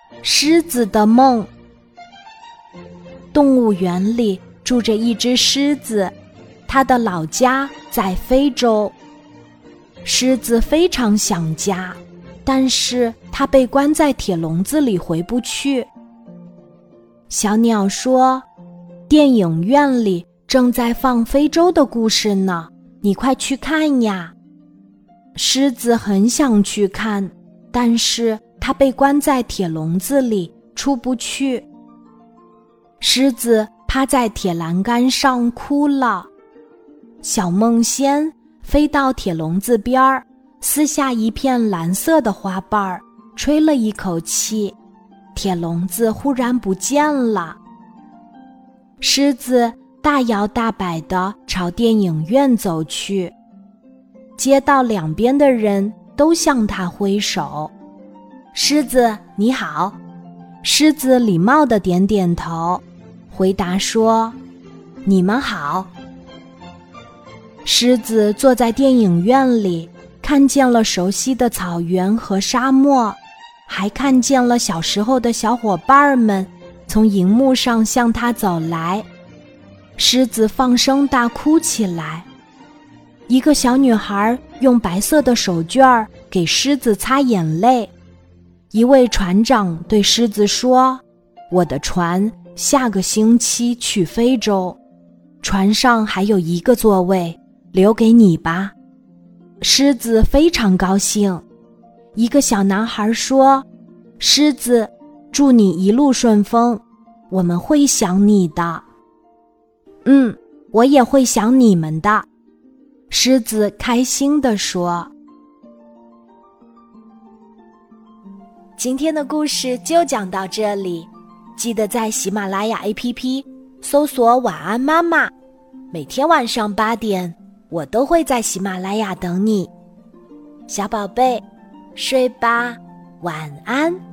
狮子的梦。动物园里住着一只狮子，它的老家在非洲。狮子非常想家，但是它被关在铁笼子里回不去。小鸟说，电影院里正在放非洲的故事呢，你快去看呀。狮子很想去看，但是它被关在铁笼子里，出不去。狮子趴在铁栏杆上哭了。小梦仙飞到铁笼子边儿，撕下一片蓝色的花瓣，吹了一口气，铁笼子忽然不见了。狮子大摇大摆地朝电影院走去，街道两边的人都向他挥手。狮子你好。狮子礼貌地点点头，回答说，你们好。狮子坐在电影院里，看见了熟悉的草原和沙漠，还看见了小时候的小伙伴们从荧幕上向他走来。狮子放声大哭起来。一个小女孩用白色的手绢给狮子擦眼泪。一位船长对狮子说，我的船下个星期去非洲，船上还有一个座位，留给你吧。狮子非常高兴。一个小男孩说，狮子，祝你一路顺风，我们会想你的。我也会想你们的。狮子开心地说。今天的故事就讲到这里，记得在喜马拉雅 APP 搜索晚安妈妈，每天晚上8点，我都会在喜马拉雅等你。小宝贝，睡吧，晚安。